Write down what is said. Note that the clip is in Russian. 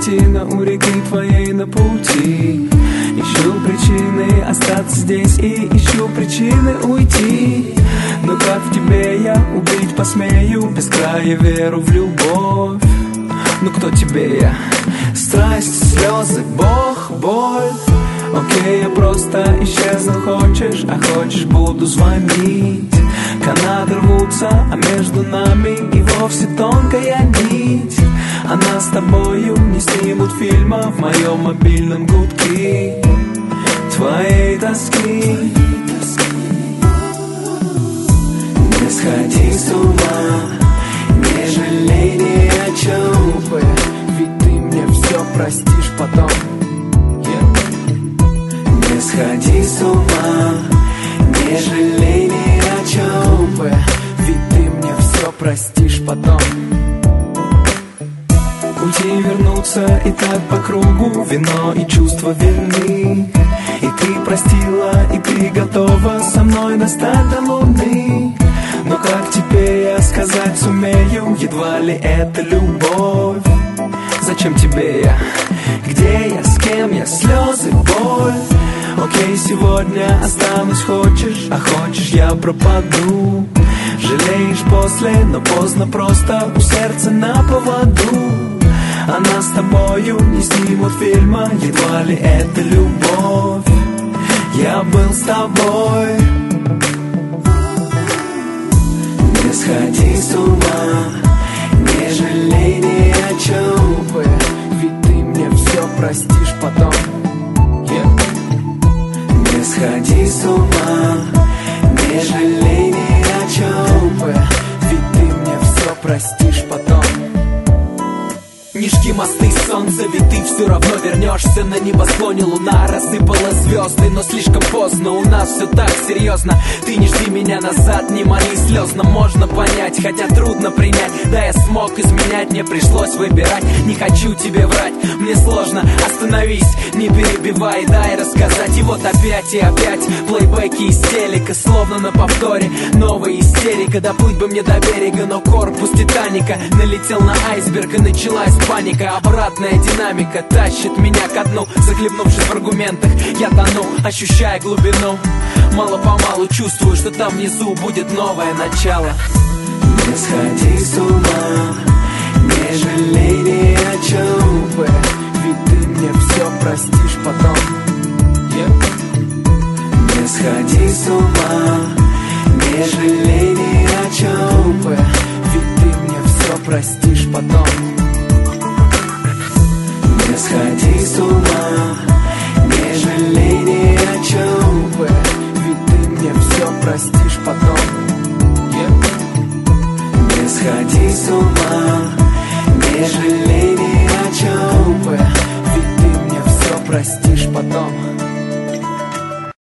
картина у реки твоей на пути. Ищу причины остаться здесь и ищу причины уйти. Но как в тебе я убить посмею без края веру в любовь? Ну кто тебе я? Страсть, слезы, Бог, боль. Окей, я просто исчезну, хочешь, а хочешь буду звонить. Канаты рвутся, а между нами и вовсе тонкая нить. А нас с тобою не снимут фильма в моем мобильном гудке твоей тоски. Не сходи с ума, не жалей ни о чем, ведь ты мне все простишь потом. Не сходи с ума, не жалей ни о чем, ведь ты мне все простишь потом. Уйти, вернуться и так по кругу, вино и чувства верны. И ты простила, и ты готова со мной достать до луны. Но как теперь я сказать сумею, едва ли это любовь? Зачем тебе я? Где я? С кем я? Слезы, боль. Окей, сегодня останусь, хочешь, а хочешь я пропаду. Жалеешь после, но поздно просто, у сердца на поводу. А нас с тобою не снимут фильма, едва ли это любовь? Я был с тобой. Не сходи с ума, не жалей ни о чем, ведь ты мне все простишь потом. Не сходи с ума, не жалей ни о чем, ведь ты мне все простишь потом. Не жги мосты, солнце, ведь ты все равно вернешься. На небосклоне луна рассыпала звезды, но слишком поздно, у нас все так серьезно. Ты не жди меня назад, не моли слезно. Можно понять, хотя трудно принять. Да, я смог изменять, мне пришлось выбирать. Не хочу тебе врать, мне сложно. Остановись, не перебивай, дай рассказать. И вот опять и опять плейбеки из телека, словно на повторе новая истерика. Доплыть бы мне до берега, но корпус Титаника налетел на айсберг и началась паника. Обратная динамика тащит меня ко дну. Захлебнувшись в аргументах, я тону, ощущая глубину. Мало-помалу чувствую, что там внизу будет новое начало. Не сходи с ума, не жалей ни о чем, ведь ты мне все простишь потом. Не сходи с ума, не жалей ни о чем, ведь ты мне все простишь потом. Не сходи с ума, не жалей ни о чем, ведь ты мне все простишь потом. Не сходи с ума, не жалей ни о чем, ведь ты мне все простишь потом.